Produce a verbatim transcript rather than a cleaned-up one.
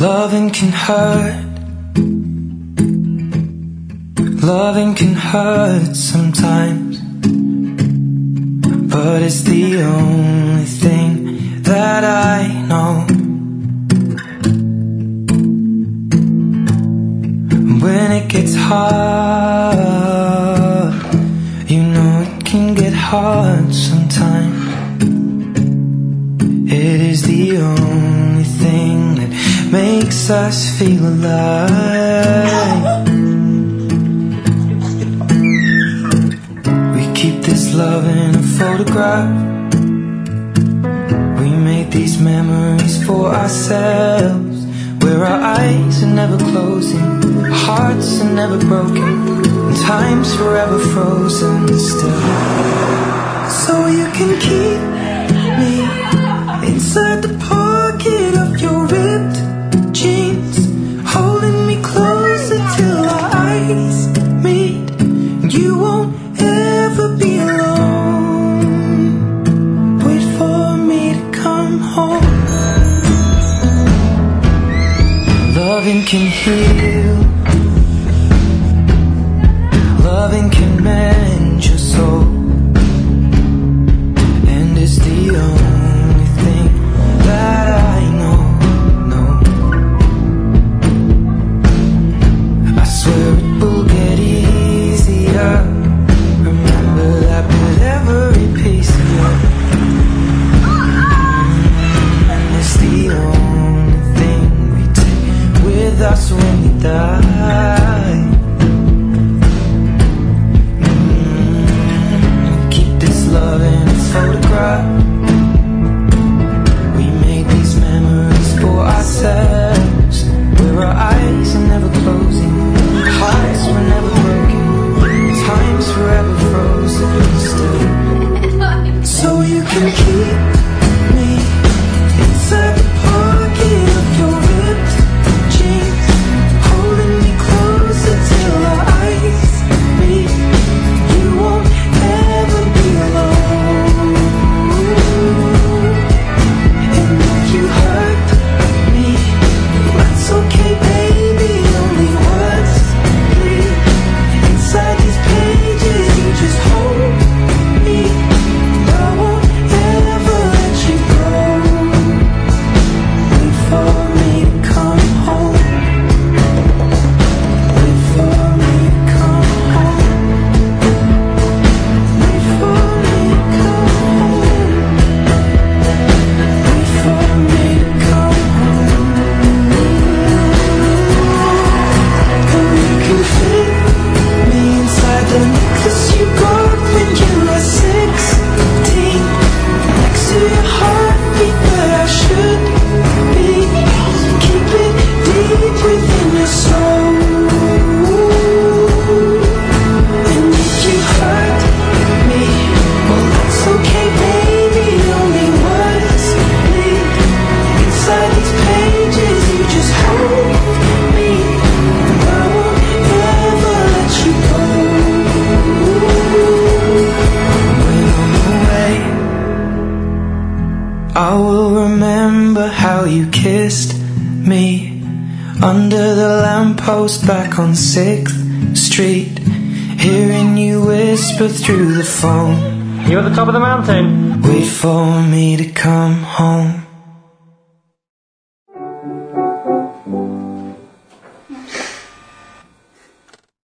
Loving can hurt. Loving can hurt sometimes, but it's the only thing that I know. When it gets hard, you know it can get hard sometimes. It is the only thing that makes us feel alive. We keep this love in a photograph. We made these memories for ourselves, where our eyes are never closing, our hearts are never broken, and time's forever frozen still. So you can keep me inside the pocket of your ripped jeans, holding me closer till our eyes meet, and you won't ever be alone. Wait for me to come home. Loving can heal. Loving can mend your soul, and it's the only thing that I know, know. I swear it will get easier. Remember that with every piece of you, and it's the only thing we take with us when we die. Mm-hmm. Keep this love in a photograph. We made these memories for ourselves, where our eyes are never closing, our hearts were never broken, time's forever frozen still. So you can keep me inside the pocket of your ripped jeans, holding me closer till our eyes meet. You won't ever be alone. And if you hurt me, that's okay, baby. Only words bleed inside these pages. You just hold me, and I won't ever let you go. Wait for me to come home. Wait for me to come home. Wait for me to come home. Wait for me to come home. And you can fit me inside the necklace you got when you were sixteen, next to your heartbeat where I should be. Keep it deep within your soul. And if you hurt me, well that's okay, baby. Only words bleed inside these pages. You just hold me, and I won't ever let you go. When I'm away, I will remember how you kissed me under the lamppost back on sixth street, hearing you whisper through the phone. You at the top of the mountain? Wait for me to come home.